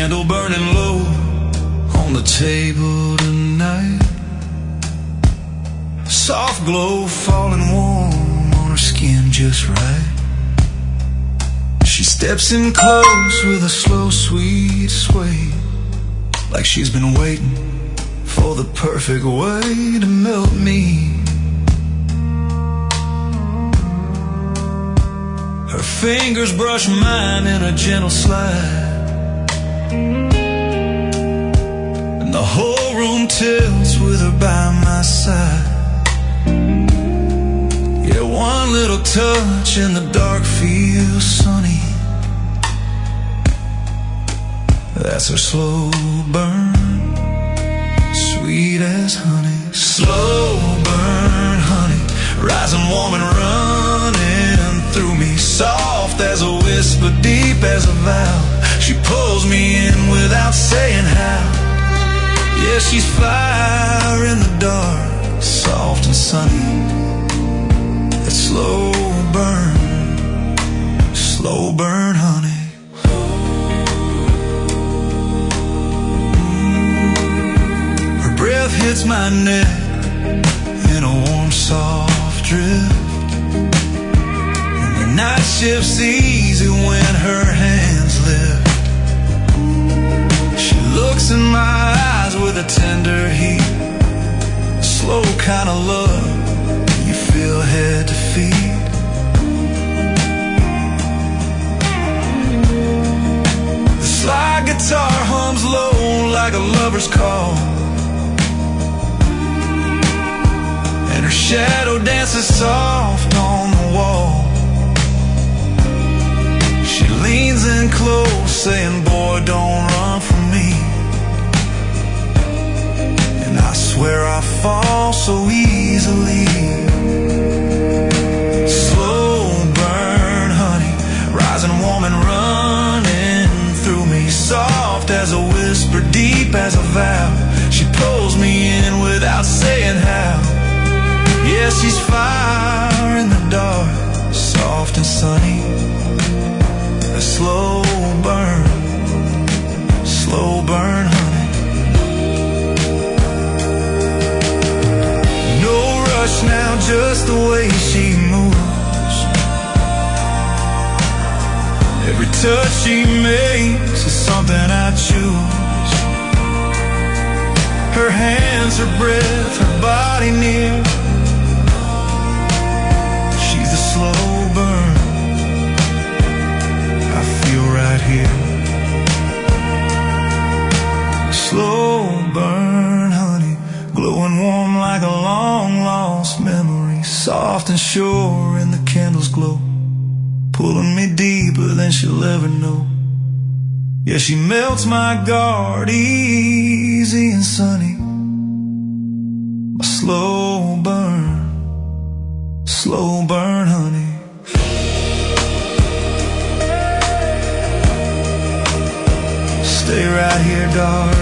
candle burning low on the table tonight. A soft glow falling warm on her skin just right. She steps in close with a slow, sweet sway, like she's been waiting for the perfect way to melt me. Her fingers brush mine in a gentle slide, and the whole room tilts with her by my side. Yeah, one little touch and the dark feels sunny. That's her slow burn, sweet as honey. Slow burn, honey, rising warm and running through me. Soft as a whisper, deep as a vow. She pulls me in without saying how. Yeah, she's fire in the dark, soft and sunny. That slow burn, honey. Her breath hits my neck in a warm, soft drift. Night shift's easy when her hands lift. She looks in my eyes with a tender heat, slow kind of love you feel head to feet. The slide guitar hums low like a lover's call, and her shadow dances soft on the wall. She leans in close, saying, boy, don't run from me. And I swear I fall so easily. Slow burn, honey, rising warm and running through me. Soft as a whisper, deep as a vow. She pulls me in without saying how. Yeah, she's fire in the dark, soft and sunny. A slow burn, honey. No rush now, just the way she moves. Every touch she makes is something I choose. Her hands, her breath, her body near. She's the slow burn I feel right here. Slow burn, honey, glowing warm like a long lost memory. Soft and sure in the candle's glow, pulling me deeper than she'll ever know. Yeah, she melts my guard, easy and sunny. A slow burn, honey. Stay right here, darling.